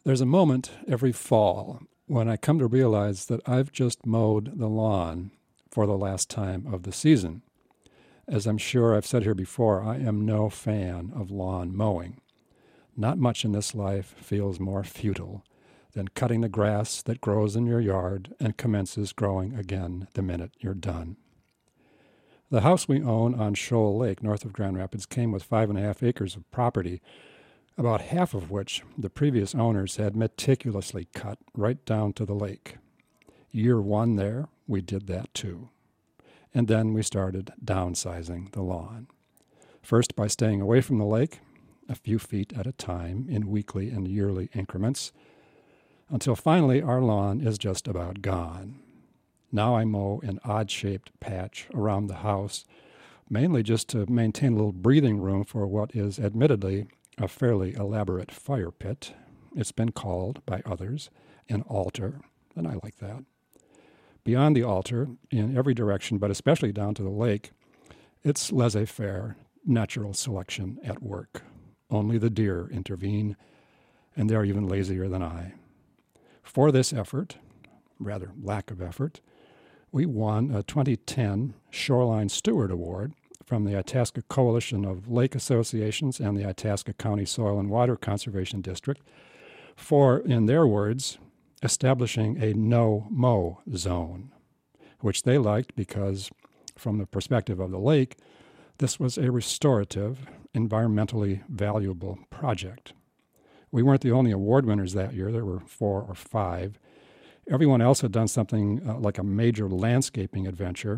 There's a moment every fall when I come to realize that I've just mowed the lawn for the last time of the season. As I'm sure I've said here before, I am no fan of lawn mowing. Not much in this life feels more futile than cutting the grass that grows in your yard and commences growing again the minute you're done. The house we own on Shoal Lake, north of Grand Rapids, came with 5.5 acres of property, about half of which the previous owners had meticulously cut right down to the lake. Year one there, we did that too. And then we started downsizing the lawn. First by staying away from the lake, a few feet at a time in weekly and yearly increments, until finally our lawn is just about gone. Now I mow an odd-shaped patch around the house, mainly just to maintain a little breathing room for what is admittedly a fairly elaborate fire pit. It's been called by others an altar, and I like that. Beyond the altar, in every direction, but especially down to the lake, it's laissez-faire, natural selection at work. Only the deer intervene, and they're even lazier than I. For this effort, rather lack of effort, we won a 2010 Shoreline Steward Award from the Itasca Coalition of Lake Associations and the Itasca County Soil and Water Conservation District for, in their words, establishing a no-mow zone, which they liked because, from the perspective of the lake, this was a restorative, environmentally valuable project. We weren't the only award winners that year. There were 4 or 5. Everyone else had done something like a major landscaping adventure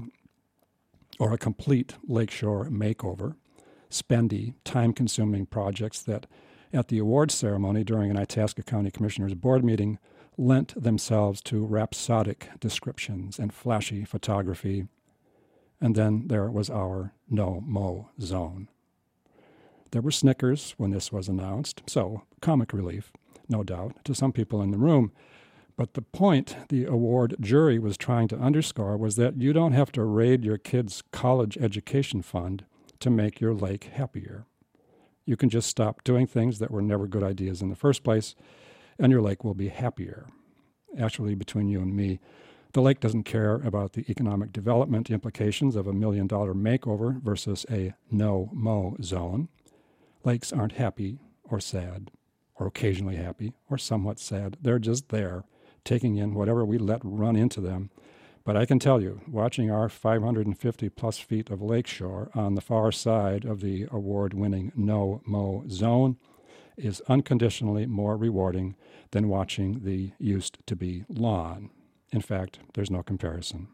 or a complete lakeshore makeover, spendy, time-consuming projects that, at the awards ceremony during an Itasca County Commissioners Board meeting, lent themselves to rhapsodic descriptions and flashy photography. And then there was our no-mow zone. There were snickers when this was announced, so comic relief, no doubt, to some people in the room. But the point the award jury was trying to underscore was that you don't have to raid your kid's college education fund to make your lake happier. You can just stop doing things that were never good ideas in the first place, and your lake will be happier. Actually, between you and me, the lake doesn't care about the economic development implications of $1 million makeover versus a no-mow zone. Lakes aren't happy or sad, or occasionally happy or somewhat sad. They're just there, taking in whatever we let run into them. But I can tell you, watching our 550-plus feet of lakeshore on the far side of the award-winning no-mow zone is unconditionally more rewarding than watching the used-to-be lawn. In fact, there's no comparison.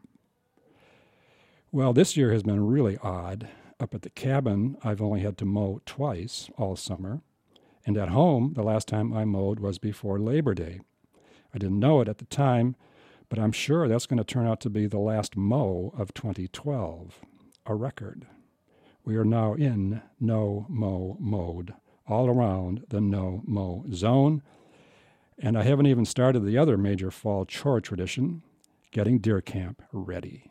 Well, this year has been really odd. Up at the cabin, I've only had to mow twice all summer. And at home, the last time I mowed was before Labor Day. I didn't know it at the time, but I'm sure that's going to turn out to be the last mow of 2012, a record. We are now in no-mow mode, all around the no-mow zone, and I haven't even started the other major fall chore tradition, getting deer camp ready.